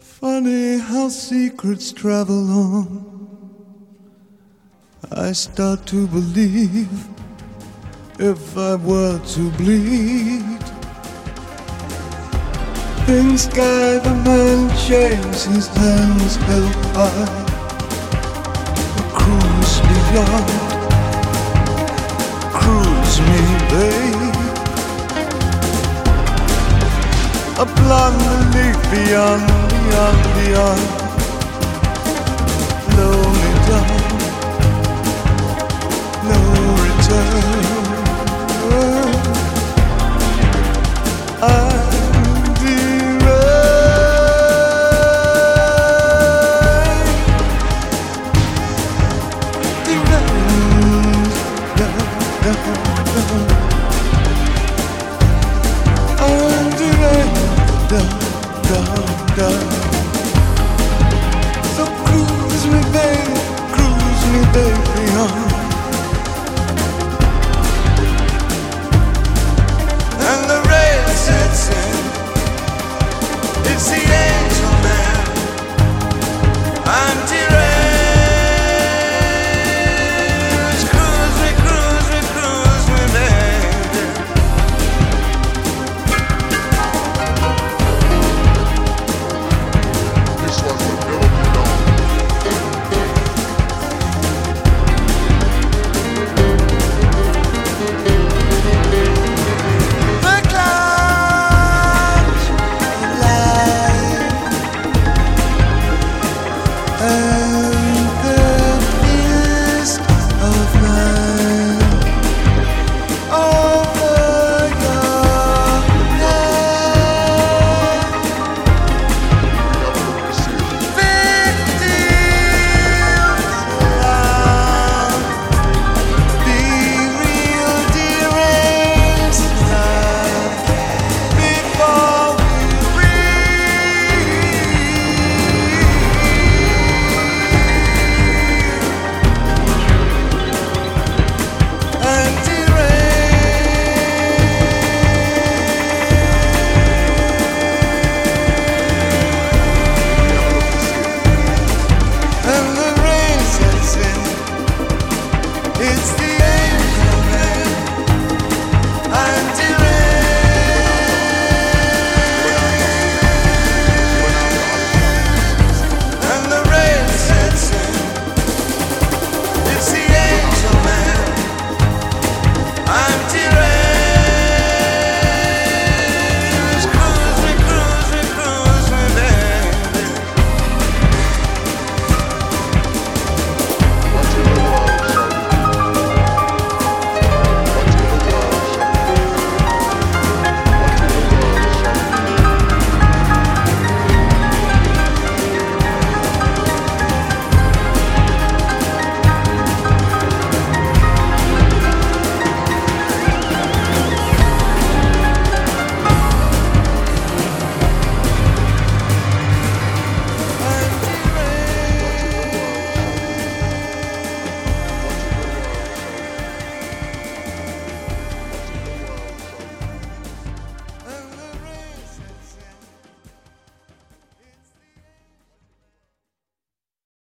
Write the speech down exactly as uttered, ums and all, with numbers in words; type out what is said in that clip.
Funny how secrets travel on. I start to believe if I were to bleed, in sky the man shaves his hands held high. A cruise beyond, cruise me, babe. A blonde leaf beyond, beyond, beyond. Lonely dawn, no return. I'm Da, da. So cruise me, baby, cruise me, baby, on.